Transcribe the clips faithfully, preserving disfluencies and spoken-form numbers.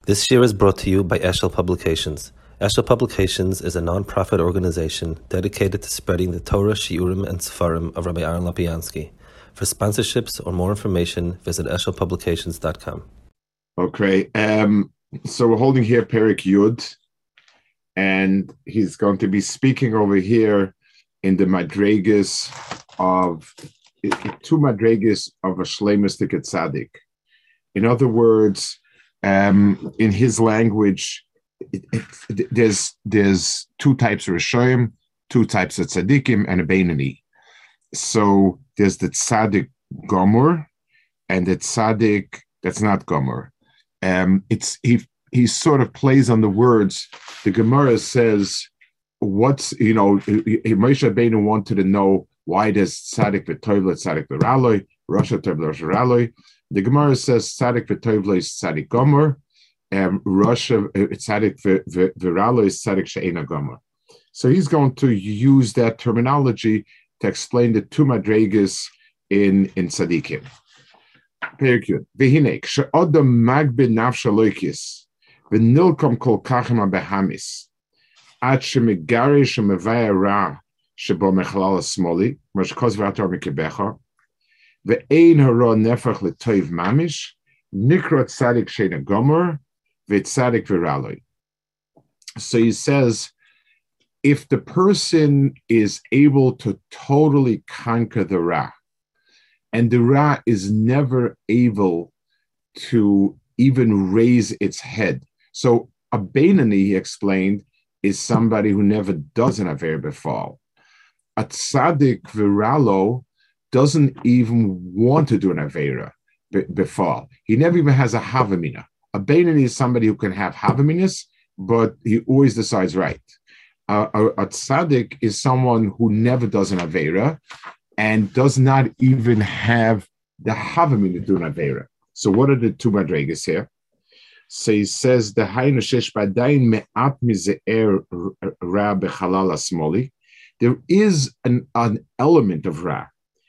This year is brought to you by Eshel Publications. Eshel Publications is a non-profit organization dedicated to spreading the Torah, Shiurim, and Sefarim of Rabbi Aaron Lapiansky. For sponsorships or more information, visit eshel publications dot com. Okay, um, so we're holding here Perek Yud, and he's going to be speaking over here in the Madregas of, two Madregas of a Shleimistic Tzaddik. In other words, um, in his language, it, it, there's there's two types of Rishoyim, two types of Tzaddikim, and a Beinani. So there's the Tzaddik Gomer and the Tzaddik that's not Gomer. Um, it's he he sort of plays on the words. The Gemara says, "What's you know?" Moshe Rabbeinu wanted to know why there's Tzaddik v'Tovla, Tzaddik v'Raloi, Rasha Tovla, Rasha Raloi. The Gemara says Tzaddik v'Tovla is Tzaddik Gomer, and Rasha Tzaddik v'Raloi is Tzaddik she'ena Gomer. So he's going to use that terminology to explain the two madregas in in tzaddikim. Very good. V'hinek she'odam magbid nafsha loikis v'nilkom kol kachem abehamis ad shemigari shemevaya ra shebo mechalal smoli mashkoz v'ator mikebecha ve'ein hara nefach l'toiv mamish nikra tzaddik she'ena gomer v'tzaddik v'raloi. So he says, if the person is able to totally conquer the Ra, and the Ra is never able to even raise its head. So a Beinani, he explained, is somebody who never does an Aver befall. A Tzaddik Viralo doesn't even want to do an Avera befall. He never even has a Havamina. A Beinani is somebody who can have Havaminas, but he always decides right. Uh, a, a tzaddik is someone who never does an avera and does not even have the havamina to do an avera. So what are the two madregas here? So he says the haynu shesh badayin me'at mize'er ra bechalal asmoli. There is an, an element of ra.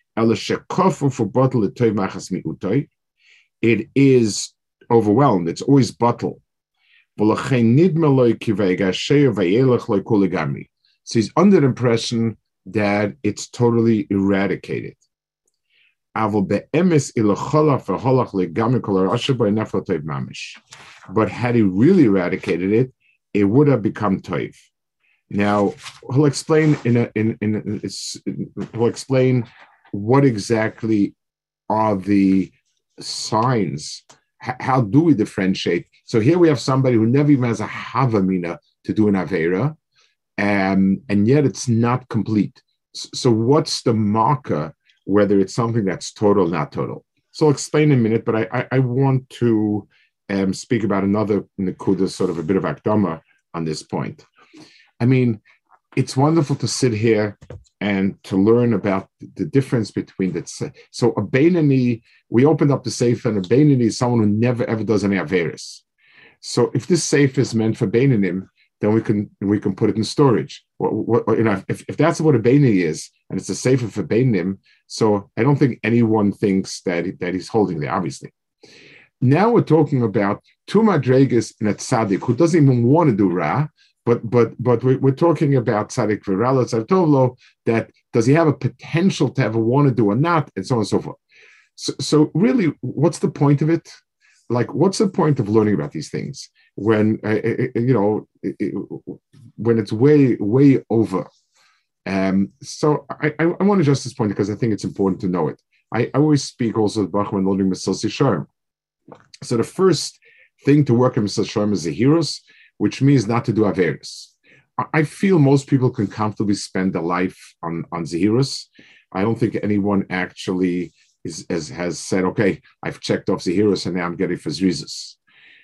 It is overwhelmed. It's always bottled. So he's under the impression that it's totally eradicated. But had he really eradicated it, it would have become toiv. Now he'll explain in a, in in it's, he'll explain what exactly are the signs. How do we differentiate? So here we have somebody who never even has a havamina to do an avera, um, and yet it's not complete. So what's the marker, whether it's something that's total or not total? So I'll explain in a minute, but I, I, I want to um, speak about another nekuda, sort of a bit of akdama on this point. I mean, it's wonderful to sit here and to learn about the difference between the. So a Beinani, we opened up the safe, and a Beinani is someone who never ever does any averis. So if this safe is meant for Beinanim, then we can we can put it in storage. What, what, you know, if, if that's what a Beinani is, and it's a safe for Beinanim, so I don't think anyone thinks that that he's holding there. Obviously, now we're talking about two madregas and a tzaddik who doesn't even want to do ra. But but but we're, we're talking about tzaddik v'rala tzaddik tovlo, that does he have a potential to ever want to do or not, and so on and so forth. So, so really, what's the point of it? Like, what's the point of learning about these things when uh, you know when it's way way over? Um, so I, I, I want to address this point because I think it's important to know it. I, I always speak also about when learning Mesil Sharm. So the first thing to work in Mesil Sharm is the heroes, which means not to do averis. I feel most people can comfortably spend their life on, on Zahirus. I don't think anyone actually is, is, has said, okay, I've checked off Zahirus and now I'm getting for Zrizus.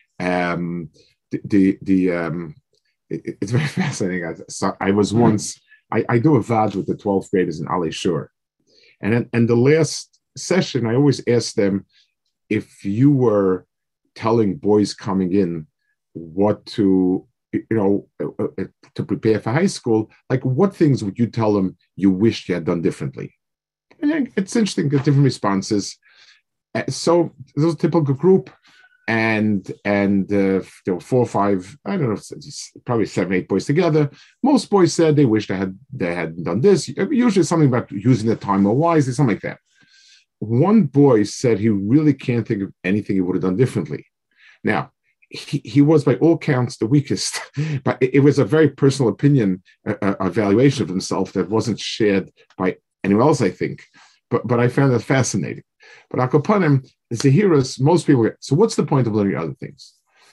Um, the, the, the um, it, it's very fascinating. I, so I was once, I, I do a V A D with the twelfth graders in Ali Shur. And then, and the last session, I always ask them, if you were telling boys coming in what to, you know, uh, to prepare for high school, like what things would you tell them you wished you had done differently? And it's interesting, get different responses. Uh, so there's a typical group. and and uh, there were four or five, I don't know, probably seven, eight boys together. Most boys said they wished they had they had done this. Usually something about using the time more wisely, something like that. One boy said he really can't think of anything he would have done differently. Now, he, he was by all counts the weakest, but it, it was a very personal opinion, a, a evaluation of himself that wasn't shared by anyone else, I think. But but I found that fascinating. But Akopanim, Zahiras, most people get, so what's the point of learning other things?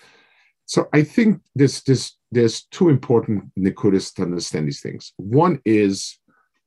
So I think this, this, there's two important nikudas to understand these things. One is,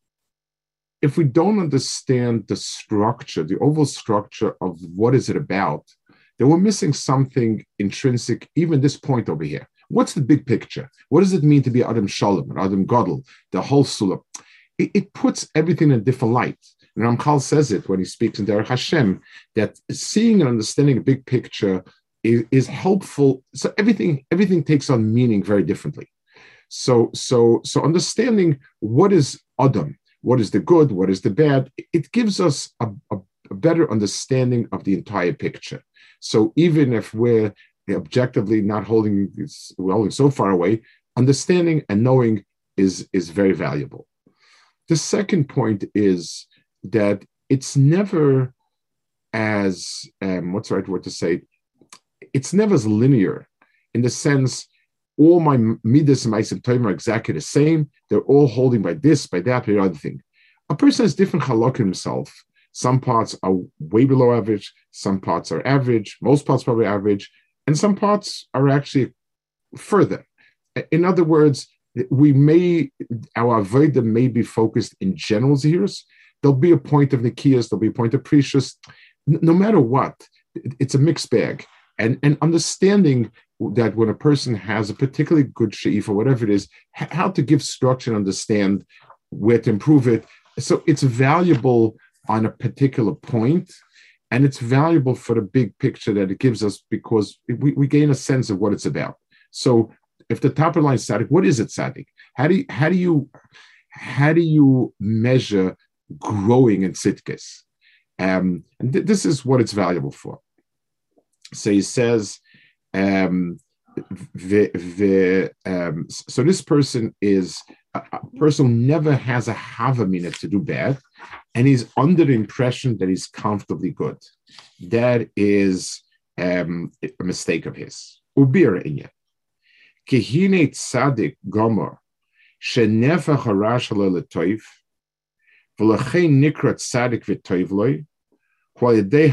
if we don't understand the structure, the overall structure of what is it about, then we're missing something intrinsic, even this point over here. What's the big picture? What does it mean to be Adam Shalom and Adam Gadol, the whole Sulam? It, it puts everything in a different light. And Ramchal says it when he speaks in Derech Hashem, that seeing and understanding a big picture is, is helpful. So everything, everything takes on meaning very differently. So, so, so understanding what is Adam, what is the good, what is the bad, it gives us a, a, a better understanding of the entire picture. So even if we're objectively not holding, we're holding so far away, understanding and knowing is, is very valuable. The second point is that it's never as, um, what's the right word to say? It's never as linear in the sense all my midas and my symptom are exactly the same. They're all holding by this, by that, by the other thing. A person has different halakha himself. Some parts are way below average, some parts are average, most parts probably average, and some parts are actually further. In other words, we may, our avodah may be focused in general zehirus. There'll be a point of Nikias, there'll be a point of Precious. No matter what, it's a mixed bag. And, and understanding that when a person has a particularly good she'if or whatever it is, how to give structure and understand where to improve it. So it's valuable on a particular point, and it's valuable for the big picture that it gives us because we, we gain a sense of what it's about. So if the top of the line is tzaddik, what is it tzaddik? How do you, how do you, how do you measure growing in tzidkis? Um, and th- this is what it's valuable for. So he says, um, the, the, um, so this person is a, a person who never has a havamina to do bad, and he's under the impression that he's comfortably good. That is um, a mistake of his. Ubira inya. Kehine tzadik gomer shenefach harash letoif v'lechein nikra tzadik v'toiv loy. So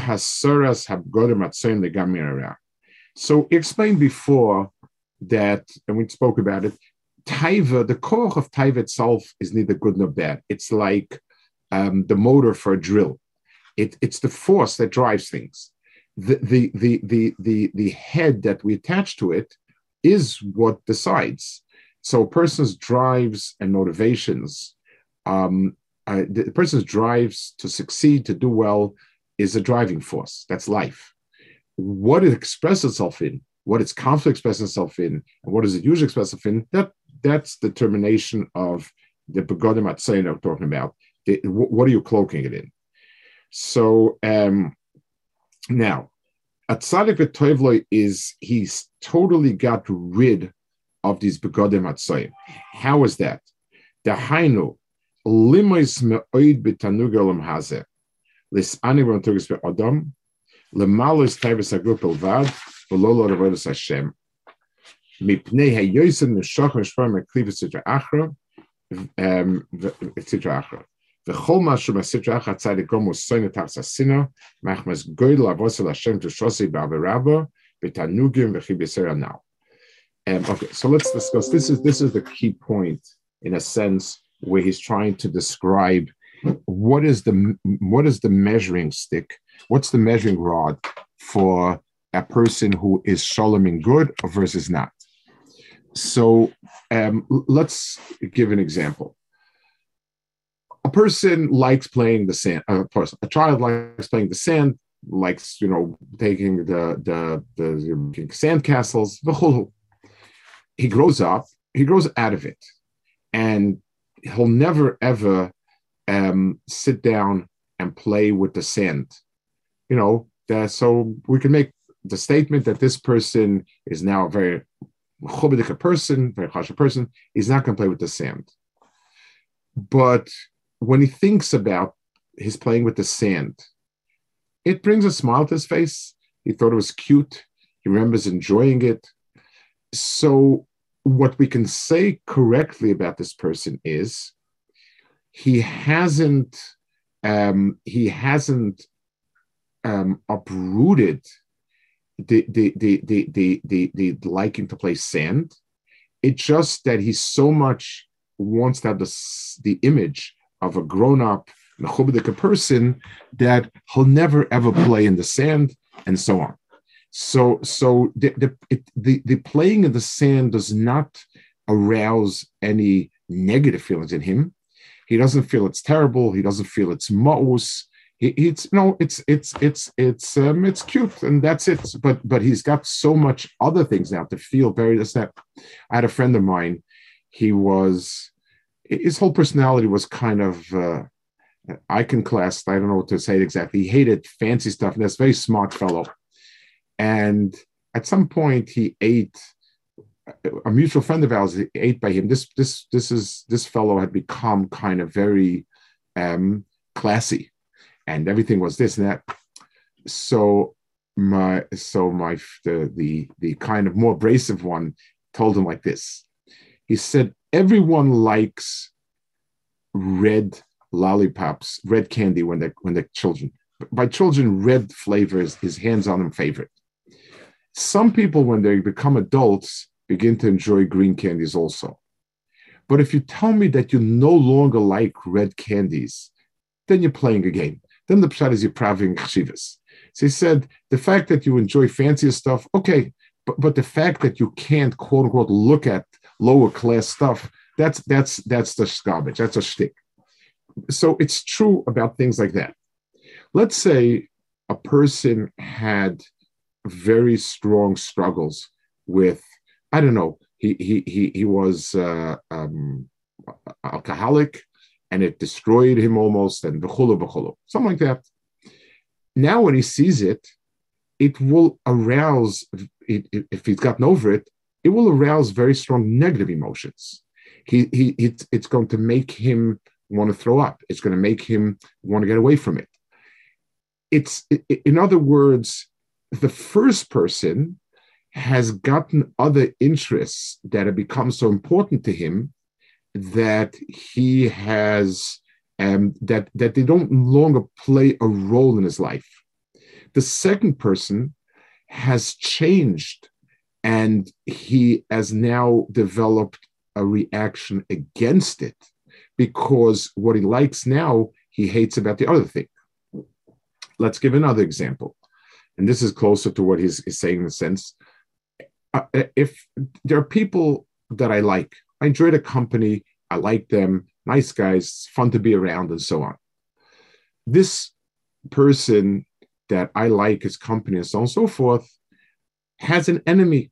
explained before that, and we spoke about it, Taiva, the core of Taiva itself is neither good nor bad. It's like um, the motor for a drill. It, it's the force that drives things. The, the, the, the, the, the head that we attach to it is what decides. So a person's drives and motivations, um, uh, the person's drives to succeed, to do well, is a driving force. That's life. What it expresses itself in, what its conflict expresses itself in, and what does it usually express itself in, that, that's the termination of the begodim atzayin I'm talking about. The, what are you cloaking it in? So um, now, a tzaddik v'toivloi is, he's totally got rid of these begodim atzayin. How is that? Dahainu, limois me'oid b'tanug olam hazeh. This animal turgis be Adam, lemalos taivas agrup elvad, v'lolo avodas Hashem. Mipnei hayosim neshach neshpar mekliv sitra achra, sitra achra. V'chol mashu masitra achra tzadik gomu soine tavs asina, machmas goydel avosel Hashem to shosi ba'averabba, v'tanugim v'chi b'sera now. Okay, so let's discuss. This is this is the key point, in a sense, where he's trying to describe what is the what is the measuring stick? What's the measuring rod for a person who is shaloming good versus not? So um, let's give an example. A person likes playing the sand. A person, a child likes playing the sand, likes you know taking the the the, the sand castles. He grows up. He grows out of it, and he'll never ever Um, sit down and play with the sand, you know. Uh, so we can make the statement that this person is now a very chubedika person, very harsh person, he's not going to play with the sand. But when he thinks about his playing with the sand, it brings a smile to his face. He thought it was cute. He remembers enjoying it. So what we can say correctly about this person is he hasn't um, he hasn't um, uprooted the the, the the the the the liking to play sand. It's just that he so much wants to have the, the image of a grown-up mechubedika person that he'll never ever play in the sand and so on. So, so the the, it, the the playing in the sand does not arouse any negative feelings in him. He doesn't feel it's terrible. He doesn't feel it's ma'us. He, it's no, it's it's it's it's um, it's cute and that's it. But but he's got so much other things now to feel very. That I had a friend of mine. He was his whole personality was kind of uh, iconoclast. I don't know what to say exactly. He hated fancy stuff, and that's a very smart fellow. And at some point, he ate. A mutual friend of ours ate by him. This this this is this fellow had become kind of very um, classy, and everything was this and that. So my so my the the the kind of more abrasive one told him like this. He said, "Everyone likes red lollipops, red candy when they when they're children. By children, red flavor is his hands-on favorite. Some people, when they become adults, begin to enjoy green candies also. But if you tell me that you no longer like red candies, then you're playing a game. Then the pshat is you're praving chshivas." So he said, the fact that you enjoy fancier stuff, okay, but, but the fact that you can't, quote unquote, look at lower class stuff, that's that's that's the garbage, that's a shtick. So it's true about things like that. Let's say a person had very strong struggles with, I don't know, he he he he was uh, um, alcoholic, and it destroyed him almost, and b'chulu b'chulu, something like that. Now, when he sees it, it will arouse. It, it, if he's gotten over it, it will arouse very strong negative emotions. He he it, it's going to make him want to throw up. It's going to make him want to get away from it. It's it, in other words, the first person has gotten other interests that have become so important to him that he has um, that that they don't longer play a role in his life. The second person has changed, and he has now developed a reaction against it because what he likes now, he hates about the other thing. Let's give another example. And this is closer to what he's, he's saying in a sense. Uh, if there are people that I like, I enjoy the company, I like them, nice guys, it's fun to be around and so on. This person that I like his company and so on and so forth has an enemy.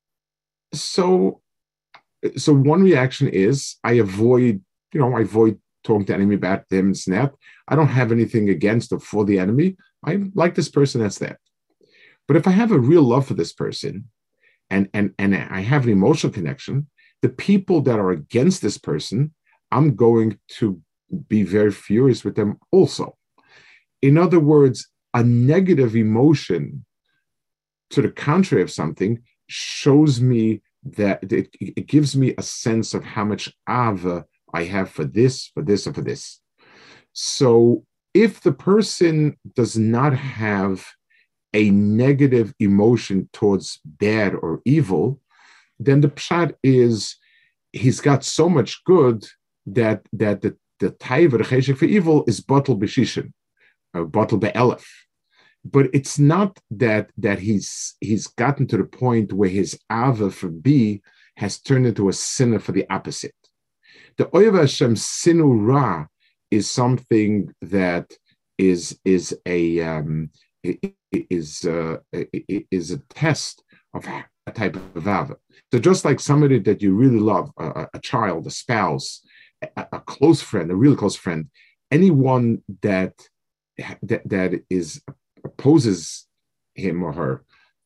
So, so one reaction is I avoid, you know, I avoid talking to enemy about them and snap. I don't have anything against or for the enemy. I like this person, that's that. But if I have a real love for this person and, and, and I have an emotional connection, the people that are against this person, I'm going to be very furious with them also. In other words, a negative emotion to the contrary of something shows me that it, it gives me a sense of how much ava I have for this, for this, and for this. So if the person does not have a negative emotion towards bad or evil, then the pshat is he's got so much good that that the the taiva, the cheshek for evil is batel b'shishin, or batel be'elef. But it's not that that he's he's gotten to the point where his ava for B has turned into a sinner for the opposite. The Oyev Hashem sinu ra is something that is is a um, is uh, is a test of a type of ava. So just like somebody that you really love, a, a child, a spouse, a, a close friend, a really close friend, anyone that that that is opposes him or her,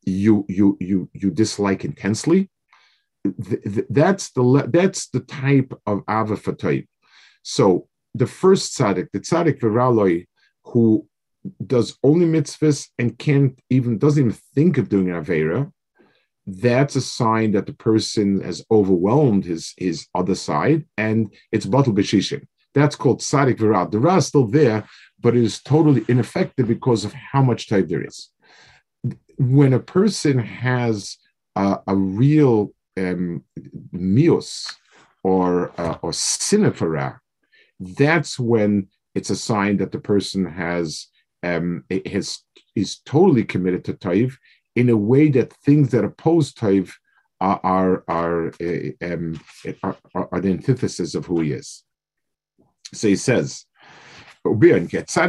you you you you dislike intensely. Th- th- that's the le- that's the type of ava for type. So the first tzaddik, the tzaddik v'raloi, who does only mitzvahs and can't even doesn't even think of doing an avera, that's a sign that the person has overwhelmed his his other side, and it's batul b'shishim. That's called tzaddik v'ra. The ra is still there, but it is totally ineffective because of how much type there is. When a person has a, a real um, mius or uh, or sinifara, that's when it's a sign that the person has um, has is totally committed to taiv in a way that things that oppose taiv are are are, uh, um, are, are the antithesis of who he is. So he says, and so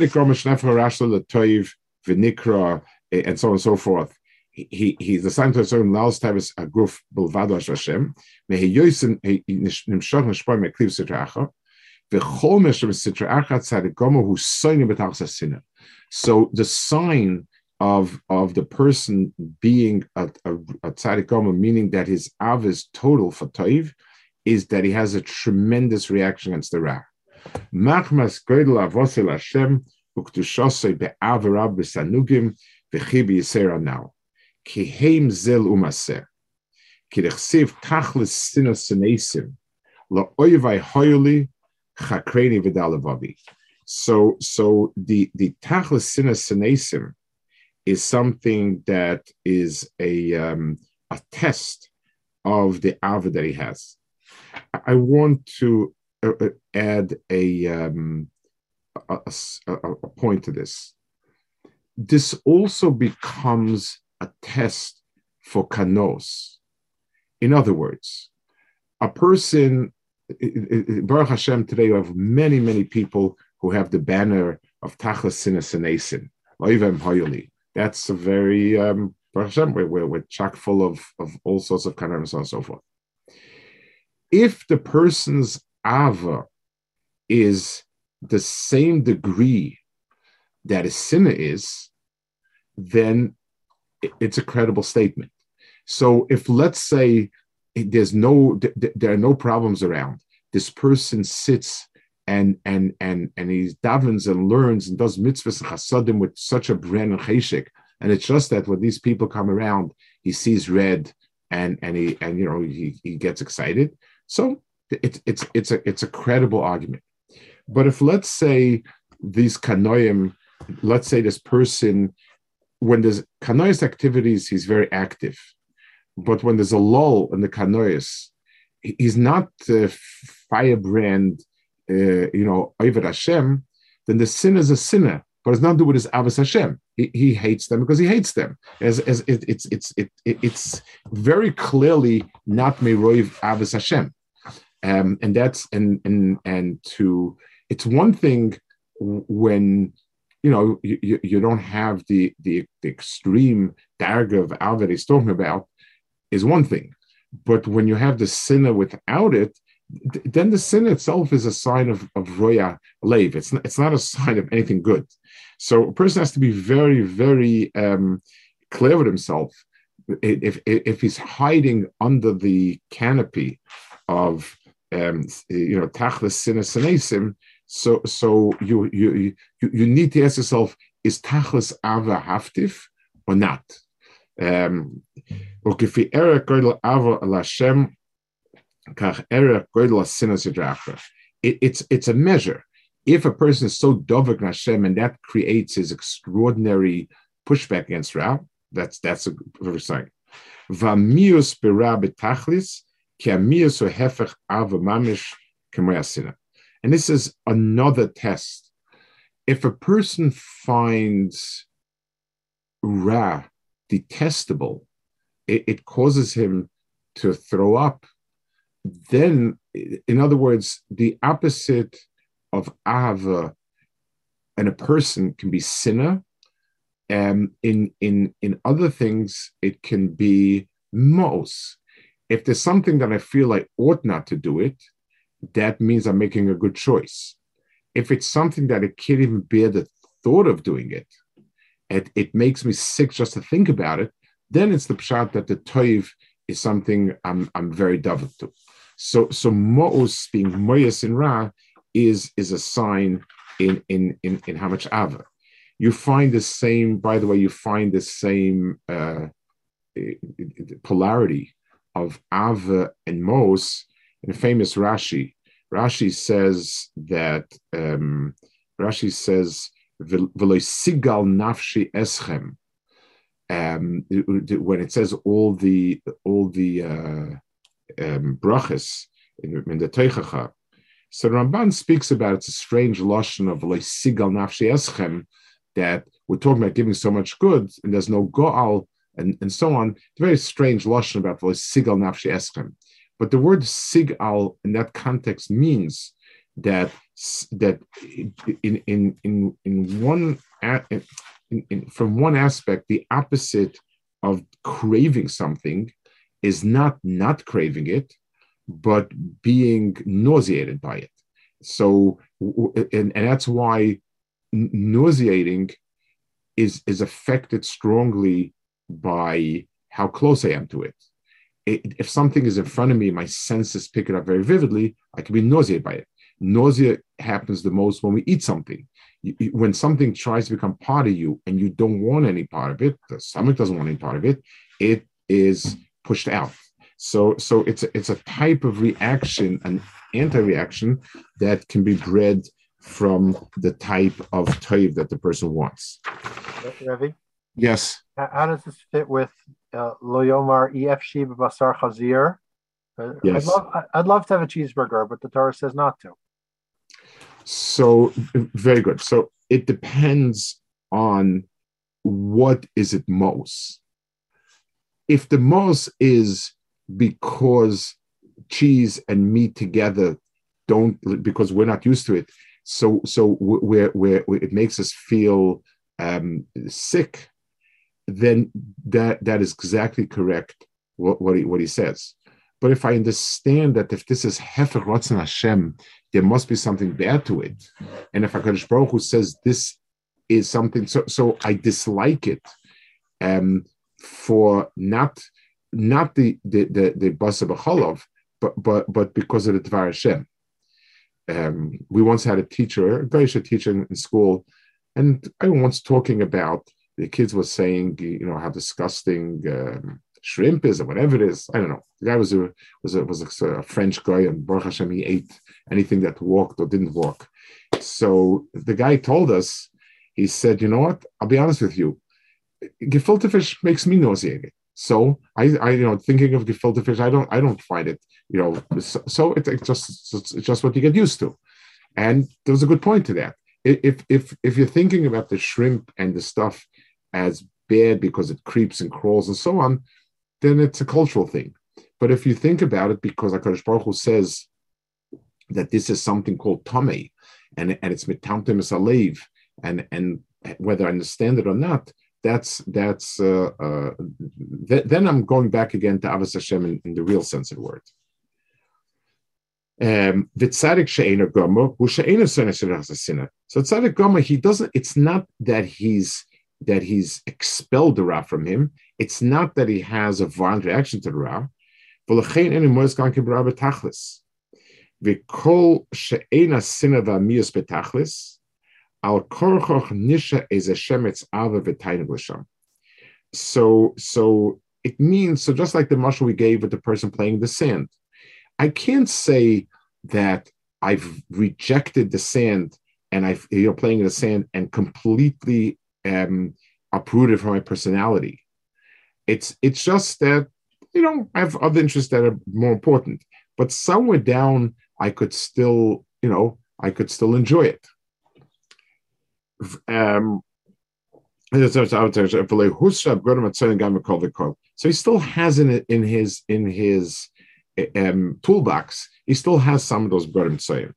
on and so forth. He he's assigned to a certain last type of a group Bilvado Hashem. May he yosin nimshach nishpar mekliv sitra acha. V'chol meshem sitra acha tzadikomo who soinim b'tachas hasina. So the sign of of the person being a, a, a tzadikomo, meaning that his av is total for toiv, is that he has a tremendous reaction against the ra. Machmas goydel avosel Hashem uktushosei be'avarab b'sanugim v'chibi yisera now. Kiheim zel umaseh. Kidechsiv tachlis sinos senesim la'oyvai hoyoli chakreni v'dalavavi. So, so the the tachlis sinos senesim is something that is a um, a test of the ava that he has. I want to uh, add a, um, a, a a point to this. This also becomes a test for kanos. In other words, a person, Baruch Hashem, today you have many, many people who have the banner of Tachlis Sinas Senesim, Oivem Hoyoli. That's a very, um, Baruch Hashem, we're, we're, we're chock full of, of all sorts of kanos and so on and so forth. If the person's ava is the same degree that a sinner is, then it's a credible statement. So if, let's say, there's no, there are no problems around, this person sits and and and and he davens and learns and does mitzvahs and chasadim with such a bren and cheshik, and it's just that when these people come around, he sees red and and he and you know he, he gets excited. So it's it's it's a it's a credible argument. But if, let's say, these kanoim, let's say this person, when there's kanois activities, he's very active. But when there's a lull in the kanois, he's not uh, firebrand, uh, you know, Oived Hashem, then the sin is a sinner, but it's not to do with his Avos Hashem. He, he hates them because he hates them. As, as it, it's it's it, it, it's very clearly not Meroiv Avos Hashem. Um, and that's and and and to it's one thing when you know you, you, you don't have the, the the extreme darga of al that he's talking about is one thing, but when you have the sinner without it, th- then the sin itself is a sign of of roya leiv. It's not, it's not a sign of anything good. So a person has to be very very um, clear with himself. If, if if he's hiding under the canopy of um, you know tachlis sinas senesim, so so you you you you need to ask yourself: is tachlis ava haftif or not? Um, it, it's it's a measure. If a person is so dovek Hashem and that creates his extraordinary pushback against Ra, that's that's a very sign. Vamius bera betachlis ki amius ohefech ava mamish kemoyasina. And this is another test. If a person finds Ra detestable, it, it causes him to throw up, then, in other words, the opposite of Ahava and a person can be sinner. Um, in, in, in other things, it can be mos. If there's something that I feel I ought not to do it, that means I'm making a good choice. If it's something that I can't even bear the thought of doing it, It, it makes me sick just to think about it, then it's the pshat that the toiv is something I'm I'm very davet to. So so mo'us being moyas in ra is is a sign in in in in how much ava. You find the same. By the way, you find the same uh, polarity of ava and mos in a famous Rashi. Rashi says that um, Rashi says v'lo sigal nafshi eschem. Um, when it says all the all the uh, um, brachas in, in the Teichacha, so Ramban speaks about it's a strange lashon of like sigal nafshi eschem, that we're talking about giving so much good and there's no goal and, and so on. It's a very strange lashon about like sigal nafshi eschem, but the word sigal in that context means that that in in in in one. In, in, from one aspect, the opposite of craving something is not not craving it, but being nauseated by it. So, and, and that's why nauseating is is affected strongly by how close I am to it. it. If something is in front of me, my senses pick it up very vividly, I can be nauseated by it. Nausea happens the most when we eat something. When something tries to become part of you and you don't want any part of it, the stomach doesn't want any part of it, it is pushed out. So, so it's a, it's a type of reaction, an anti-reaction that can be bred from the type of toiv that the person wants. Revi? Yes. How does this fit with uh, Lo Yomar Efshi B'Basar Chazir? Yes. I'd love, I'd love to have a cheeseburger, but the Torah says not to. So, very good. So it depends on what is it most. If the most is because cheese and meat together don't, because we're not used to it, so so we're, we're, we're it makes us feel um, sick, then that that is exactly correct what, what he what he says. But if I understand that if this is Hefer Ratzon Hashem, there must be something bad to it. And if HaKadosh Baruch Hu says this is something, so so I dislike it um, for not not the the the, the Basa B'Cholov, but but but because of the Dvar Hashem. Um, we once had a teacher, a Goyish teacher in, in school, and I was once talking about the kids were saying, you know, how disgusting um, shrimp is or whatever it is. I don't know. The guy was a was a was a, a French guy, and Baruch Hashem, he ate anything that walked or didn't walk. So the guy told us, he said, you know what? I'll be honest with you. Gefilte fish makes me nauseated. So I, I, you know, thinking of gefilte fish, I don't, I don't find it, you know. So, so it, it just, it's just what you get used to. And there was a good point to that. If if if you're thinking about the shrimp and the stuff as bad because it creeps and crawls and so on, then it's a cultural thing. But if you think about it, because HaKadosh Baruch Hu says that this is something called Tomei, and, and it's mitamtem salev, and and whether I understand it or not, that's that's uh, uh, th- then I'm going back again to Avos Hashem in, in the real sense of the word. Um, so Tzadik Gomer, he doesn't. It's not that he's that he's expelled the Ra from him. It's not that he has a violent reaction to the Ra. V'kol she'ena sina v'amius betachlis, al korchoch nisha is a shemetz ava v'tainim l'sham. So, so it means, so just like the mashal we gave with the person playing the sand, I can't say that I've rejected the sand and I've, you know, playing in the sand and completely um, uprooted from my personality. It's, it's just that, you know, I have other interests that are more important, but somewhere down, I could still, you know, I could still enjoy it. Um, so he still has in in his in his um, toolbox. He still has some of those brodim tzayim.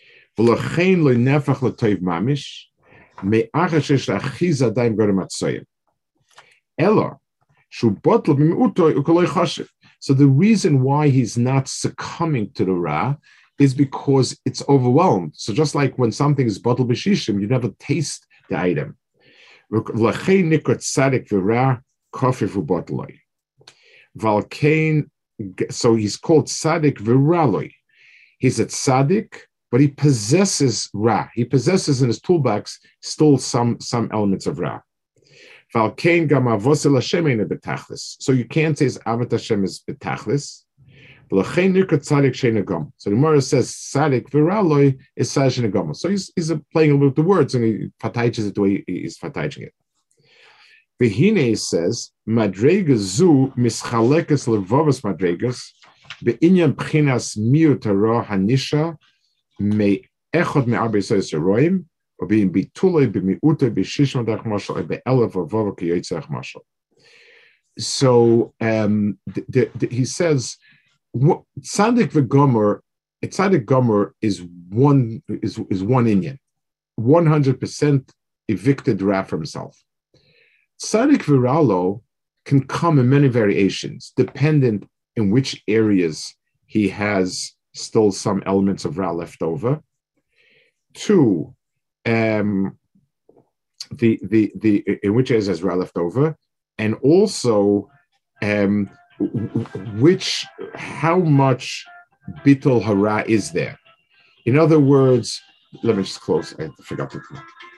So the reason why he's not succumbing to the Ra is because it's overwhelmed. So just like when something is bottle b'shishim, you never taste the item. Kofifu Botloi. Valkain, so he's called Tzaddik Viraloi. He's a tzaddik, but he possesses Ra. He possesses in his toolbox still some, some elements of Ra. Valkain Gama Vosel Hashem in betachlis. So you can't say Avat Hashem is betachlis. So the Gemara says Tzaddik Viraloi is Tzaddik Shenegama. So he's, he's playing a little with the words and he fataiches it the way he's fataiching it. Vehine says Madrega zu mischalekes levovas madregas beinyan pchinas miutara hanisha me echod me arbe sois roim or being bitulei bimiute bishishma dach mashal or be'elef or vova kiyotzach mashal. So um, the, the, he says Tzaddik v'gomer, Tzaddik gomer is one is is one Inyan, one hundred percent evicted Ra for himself. Tzaddik Viralo can come in many variations, dependent in which areas he has still some elements of Ra left over. Two, um, the the the in which areas has Ra left over, and also um, which how much Bittul Hara is there. In other words, let me just close. I forgot to.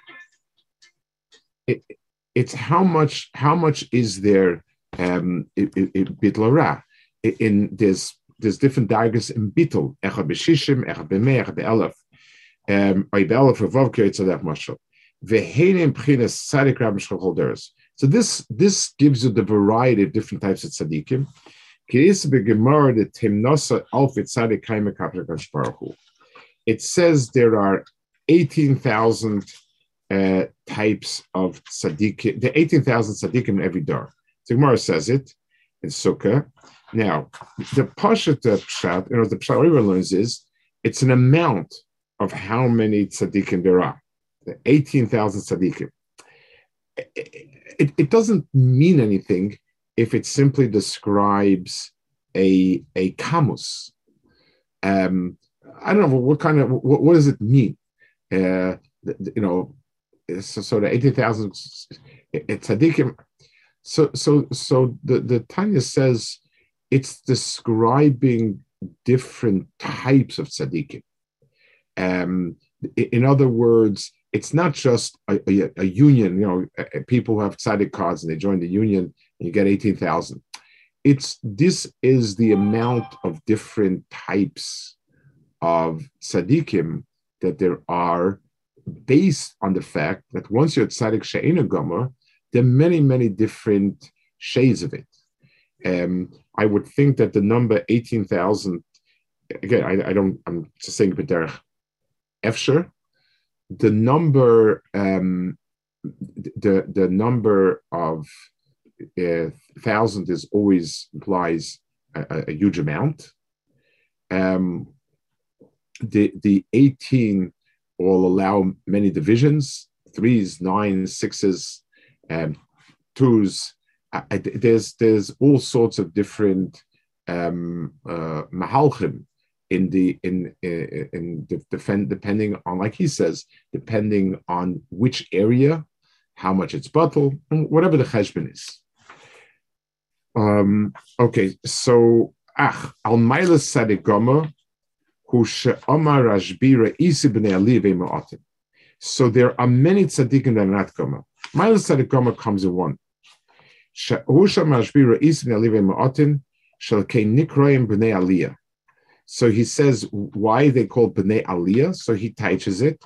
It, It's how much how much is there um bittul hara. In there's there's different diagrams in bittul. Echad b'shishim, echad b'mei, echad b'elef. Um, ay b'elef revav kiyotzadech mashal. Vehenim pchinas tzaddik rab mishchal holderes. So this this gives you the variety of different types of tzaddikim. Kiris b'gemara the timnasa alfit tzaddik kaima kapshakash baruch hu. It says there are eighteen thousand. Uh, types of tzaddikim, the eighteen thousand tzaddikim in every door. The Gemara says it in Sukkah. Now, the Pashat Pshat, you know, the Pshat everyone learns is it's an amount of how many tzaddikim there are. The eighteen thousand tzaddikim. It, it, it doesn't mean anything if it simply describes a a kamus. Um, I don't know what kind of what, what does it mean. Uh, you know. So, so the eighty thousand tzaddikim. So, so, so the, the Tanya says it's describing different types of tzaddikim. Um, in other words, it's not just a, a, a union. You know, people who have tzaddik cards and they join the union and you get eighteen thousand. It's this is the amount of different types of tzaddikim that there are, based on the fact that once you're tzaddik she'eino gomer, there are many, many different shades of it. Um, I would think that the number eighteen thousand, again, I, I don't, I'm just saying b'derech efsher, the number, um, the the number of uh, thousand is always implies a, a huge amount. Um, the the eighteen will allow many divisions, threes, nines, sixes, um, twos. Uh, there's there's all sorts of different um, uh, mahalchim in the in in, in the defend depending on, like he says, depending on which area, how much it's bottle, and whatever the cheshbon is. Um, okay, so ach al mailas tzaddik gomer. So there are many tzaddikim that are not gomer. Milas tzaddik gomer comes in one. So he says why they call bnei aliyah. So he teaches it.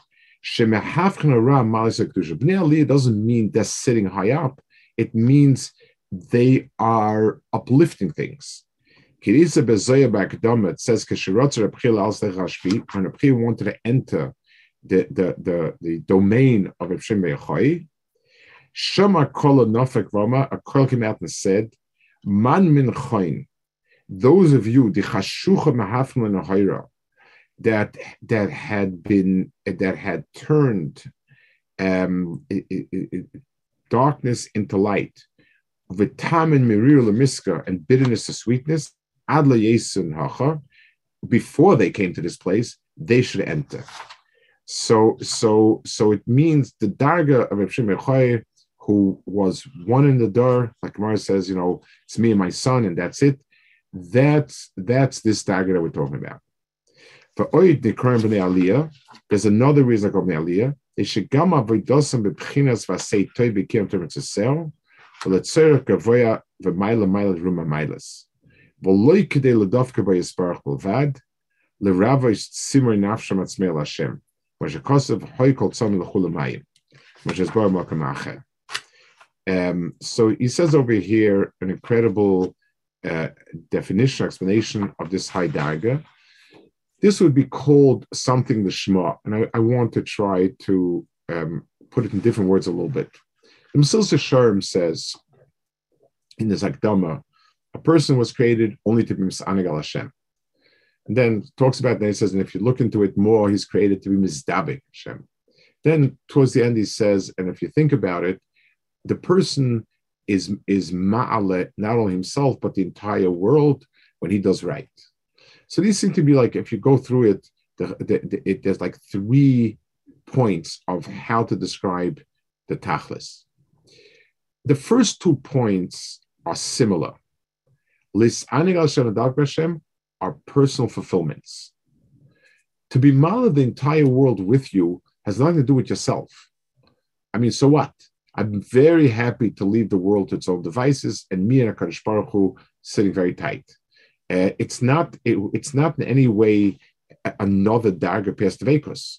Bnei aliyah doesn't mean they're sitting high up. It means they are uplifting things. It says Kishirotzer Abchil Al Rashbi, when Abchil wanted to enter the, the, the, the domain of Ebshem Beyachai, Shama Kola Nofek Rama, a Kol came out and said, Man min choin, those of you, the Chashucha Mahafna Nahaira, that that had been that had turned um, it, it, it, darkness into light, vitamin mirir lemiska, and bitterness to sweetness. Adla Yesun Hacha, before they came to this place, they should enter. So, so, so it means the darga of Ebshem Echai, who was one in the door, like Gemara says, you know, it's me and my son, and that's it. That's that's this dagger that we're talking about. For Oid Nikroim B'nei Aliyah, there's another reason I call B'nei Aliyah. Is shegam avoidosam b'pchinas v'asei toy b'kiyam to mitzasel, v'letzerach gavoya v'mayla mayla ruma maylas. V'loi k'dei l'dofka b'yisparach b'lvad, l'ravosh tzimur nafsham atzmei l'Hashem, v'shekosov hoi kol tzom l'chul l'mayim, v'shezbar makam acher. Um, so he says over here an incredible uh, definition, explanation of this high darga. This would be called something the Shema, and I, I want to try to um, put it in different words a little bit. The Mesillas Yesharim says in the Zakdama, a person was created only to be Misaneg al Hashem. And then talks about that, he says, and if you look into it more, he's created to be Mizdabek Hashem. Then towards the end he says, and if you think about it, the person is is ma'ale, not only himself, but the entire world when he does right. So these seem to be like, if you go through it, the, the, the, it there's like three points of how to describe the tachlis. The first two points are similar. Lis anig al Shem adak b'Hashem are personal fulfillments. To be ma'ale the entire world with you has nothing to do with yourself. I mean, so what? I'm very happy to leave the world to its own devices, and me and HaKadosh Baruch Hu sitting very tight. Uh, it's not it, it's not in any way another darga past vekos.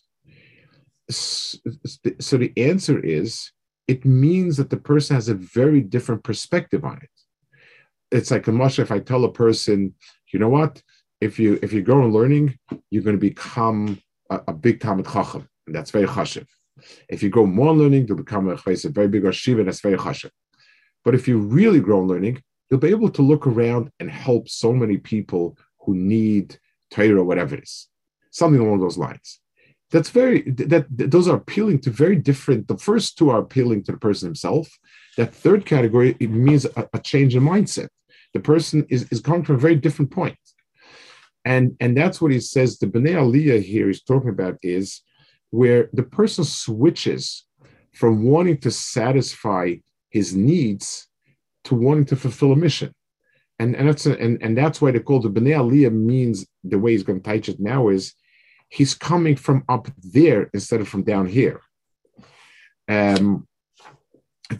So, so the answer is, it means that the person has a very different perspective on it. It's like a Moshe, if I tell a person, you know what, if you if you go on learning, you're going to become a, a big Talmid Chacham, and that's very chashiv. If you go more learning, you'll become a, a very big Rashiva, and that's very chashiv. But if you really grow in learning, you'll be able to look around and help so many people who need Torah or whatever it is, something along those lines. That's very that, that those are appealing to very different. The first two are appealing to the person himself. That third category, it means a, a change in mindset. The person is, is coming from a very different point, and and that's what he says. The B'nai Aliyah here he's talking about is where the person switches from wanting to satisfy his needs to wanting to fulfill a mission. And, and, that's, a, and, and that's why they call the B'nai Aliyah means, the way he's going to teach it now is, he's coming from up there instead of from down here. Um, it's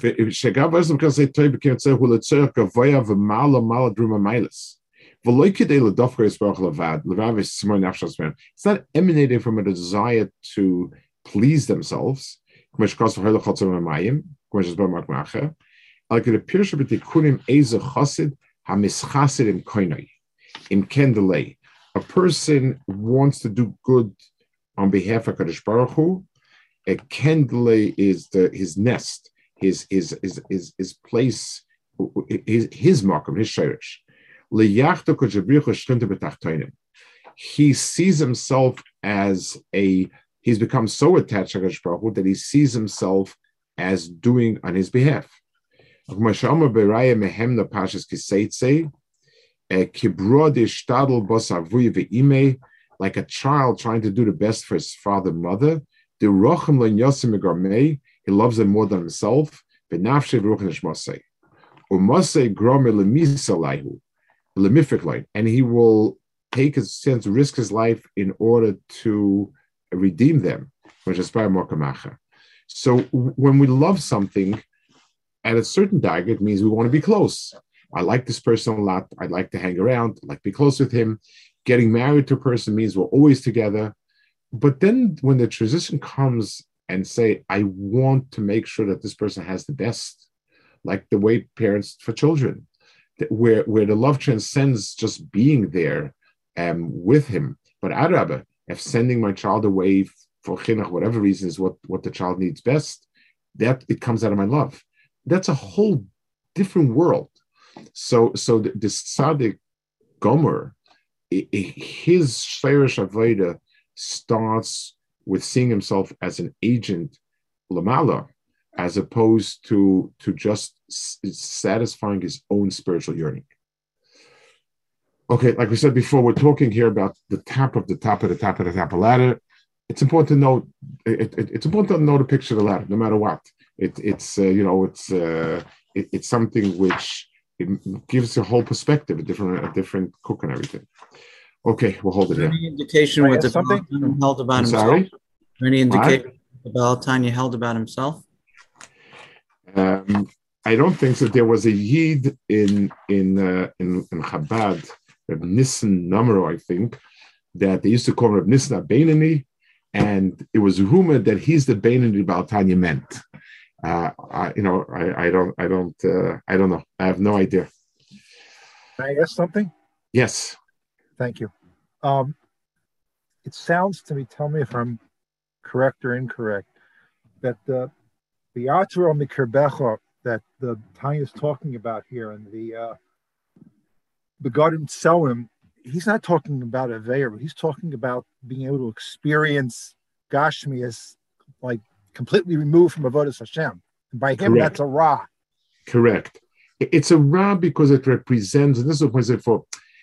not emanating from a desire to please themselves. Like it appears to be a person wants to do good on behalf of Kadosh Baruch Hu. A kendle is the his nest, his his his his, his place, his his makom, his shirish. He sees himself as a, he's become so attached to HaKadosh Baruch Hu that he sees himself as doing on his behalf. Like a child trying to do the best for his father and mother. He loves them more than himself. And he will take his chance, risk his life in order to redeem them. So when we love something, at a certain darga, it means we want to be close. I like this person a lot. I'd like to hang around. I'd like to be close with him. Getting married to a person means we're always together. But then when the transition comes and say, I want to make sure that this person has the best, like the way parents for children, where, where the love transcends just being there um, with him. But Adrabah, if sending my child away for chinuch, whatever reason is what, what the child needs best, that it comes out of my love. That's a whole different world. So, so the, the Tzaddik Gomer, his Shleirish Avodah starts with seeing himself as an agent, Lamala, as opposed to, to just s- satisfying his own spiritual yearning. Okay, like we said before, we're talking here about the top of the top of the top of the top of the ladder. It's important to know. It, it, it's important to know the picture of the ladder, no matter what. It, it's uh, you know it's uh, it, it's something which it gives a whole perspective, a different a different cook and everything. Okay, we'll hold it here. Any indication Can I what ask the something? Baal Tanya held about I'm himself? sorry. Any What? indication what the Baal Tanya held about himself? Um, I don't think so. There was a Yid in in uh, in, in Chabad, Reb Nissen Namro, I think, that they used to call Reb Nissen Beinani, and it was rumored that he's the Beinani Baal Tanya meant. Uh, I, you know, I, I don't, I don't, uh, I don't know. I have no idea. Can I ask something? Yes. Thank you. Um, it sounds to me, tell me if I'm correct or incorrect, that the the Atro Mikirbecha that the Tanya is talking about here and the uh, the Garden Tselem, he's not talking about Aveir, but he's talking about being able to experience Gashmi as like completely removed from Avodas Hashem. And by him, Correct. that's a Ra. Correct. It's a Ra because it represents, and this is what I say for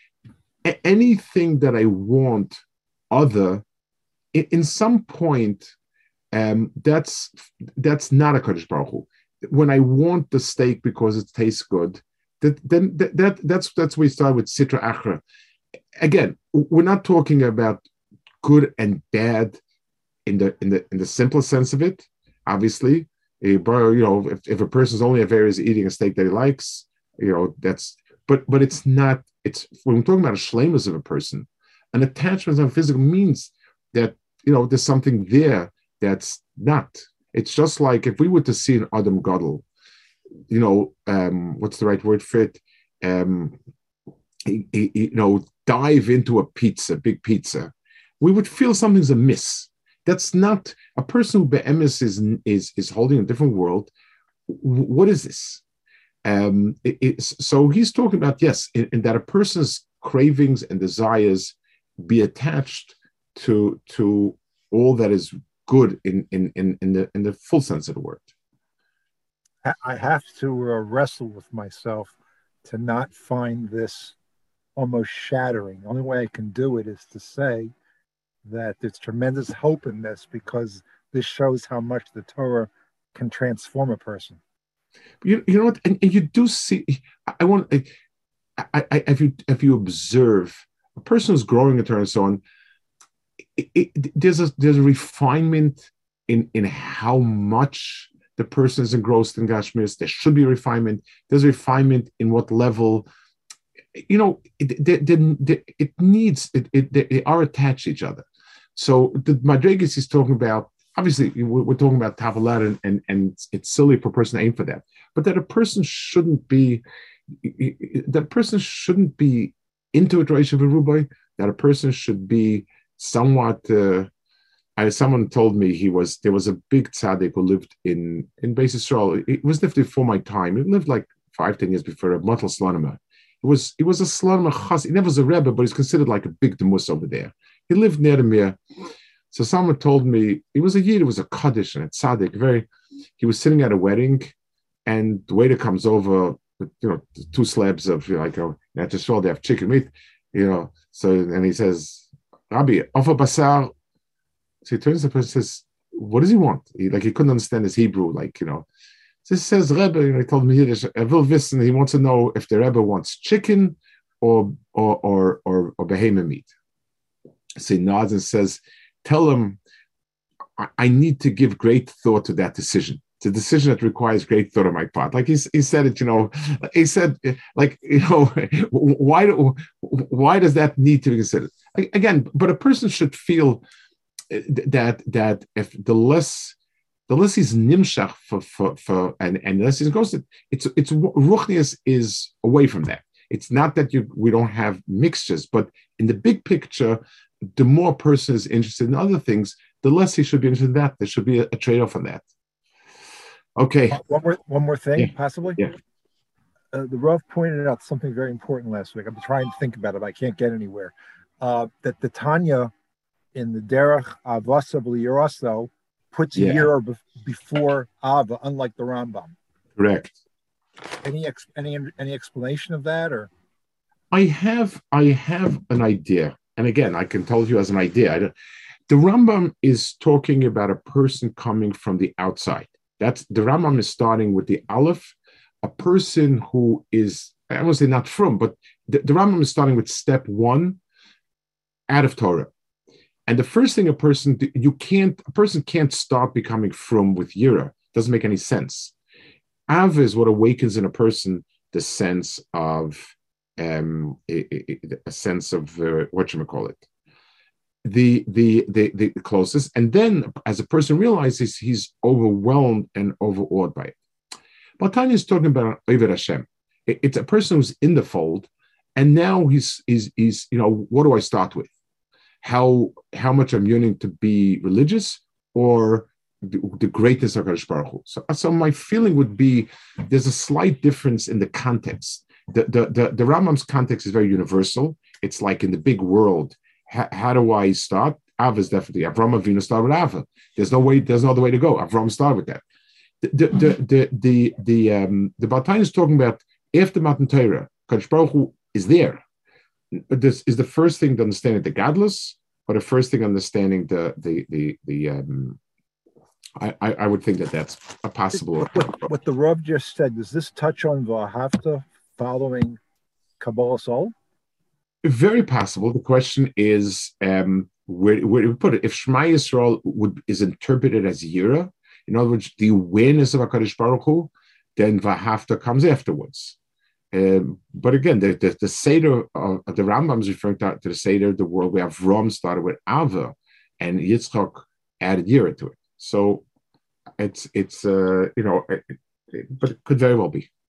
anything that I want other, in, in some point, um, that's that's not a Kadosh Baruch Hu. When I want the steak because it tastes good, that then that, that that's that's where we start with Sitra Achra. Again, we're not talking about good and bad in the in the in the simplest sense of it. Obviously, you know, if, if a person's only aware is eating a steak that he likes, you know, that's but but it's not. It's when we're talking about a shlemus of a person, an attachment on physical means that you know there's something there that's not. It's just like if we were to see an Adam Gadol, you know, um, what's the right word for it? Um, he, he, you know, dive into a pizza, big pizza, we would feel something's amiss. That's not a person who be'emes is is is holding a different world. What is this? Um, it, it's, so he's talking about yes, in, in that a person's cravings and desires be attached to to all that is good in in in, in the in the full sense of the word. I have to uh, wrestle with myself to not find this almost shattering. The only way I can do it is to say that there's tremendous hope in this because this shows how much the Torah can transform a person. You, you know what, and, and you do see. I want. I, I, I, if you if you observe a person who's growing in Torah and so on, it, it, there's a there's a refinement in in how much the person is engrossed in Gashmis. There should be a refinement. There's a refinement in what level. You know, it, it, it, it needs. It, it, they are attached to each other. So the Madrigas is talking about. Obviously, we're talking about Tavalat, and, and and it's silly for a person to aim for that. But that a person shouldn't be, that person shouldn't be into a Reish of a Rubai. That a person should be somewhat. Uh, I, someone told me he was there was a big tzaddik who lived in in Beis Yisrael. It was lived before my time. He lived like five ten years before a Matal Slonima. It was it was a Slonima chas. He never was a rebbe, but he's considered like a big demus over there. He lived near the Mir. So someone told me it was a yid, it was a kaddish and a tzaddik. Very, he was sitting at a wedding, and the waiter comes over with you know two slabs of you know, like a not just all they have chicken meat, you know. So and he says, Rabbi, offer basar. So he turns to the person and says, what does he want? He like he couldn't understand his Hebrew, like you know. So he says, Rebbe, you know, he told me Yiddish, er will wissen, he wants to know if the Rebbe wants chicken or or or or, or behemoth meat. So he nods and says, tell him I need to give great thought to that decision. It's a decision that requires great thought on my part. Like he, he said it, you know, he said, like, you know, why, do, why does that need to be considered? Again, but a person should feel that that if the less the less he's nimshach for, for, for and, and less he's goes, it's, it's ruchnius is away from that. It's not that you we don't have mixtures, but in the big picture, the more a person is interested in other things, the less he should be interested in that. There should be a, a trade-off on that. Okay. One more, one more thing, yeah. possibly. Yeah. Uh, the Rav pointed out something very important last week. I'm trying to think about it, but I can't get anywhere. Uh, that the Tanya in the Derech Avasa B'Yiraso puts Yeah. a year be- before Ava, unlike the Rambam. Correct. Any ex- any any explanation of that, or? I have I have an idea. And again, I can tell you as an idea. I don't, the Rambam is talking about a person coming from the outside. That's the Rambam is starting with the Aleph, a person who is, I won't say not from, but the, the Rambam is starting with step one out of Torah. And the first thing a person, you can't, a person can't start becoming from with Yira. Doesn't make any sense. Av is what awakens in a person the sense of, um, a, a, a sense of, uh, what you call it, the, the, the, the closest. And then as a person realizes, he's overwhelmed and overawed by it. But Tanya is talking about Oved Hashem. It, it's a person who's in the fold, and now he's, he's, he's, you know, what do I start with? How how much I'm yearning to be religious, or the, the greatness of HaKadosh Baruch Hu. So, so my feeling would be there's a slight difference in the context. The the the, the Rambam's context is very universal. It's like in the big world. How, how do I start? Av is definitely Avram Avinu started with Ava. There's no way. There's no other way to go. Avram started with that. The the the the the, the um the Baal HaTanya is talking about after Matan Torah. HaKadosh Baruch Hu is there. This is the first thing to understanding the godless, or the first thing understanding the the the the. Um, I, I I would think that that's a possible. What, what the Rav just said, does this touch on Vahafta following Kabbalah Soul? Very possible. The question is, um, where where do we put it? If Shema Yisrael would is interpreted as Yira, in other words, the awareness of HaKadosh Baruch Hu, then Vahafta comes afterwards. Um, but again, the, the, the Seder of the Rambam is referring to, to the Seder of the world where Avram started with Ava and Yitzchak added Yira to it. So it's, it's uh, you know, it, it, but it could very well be.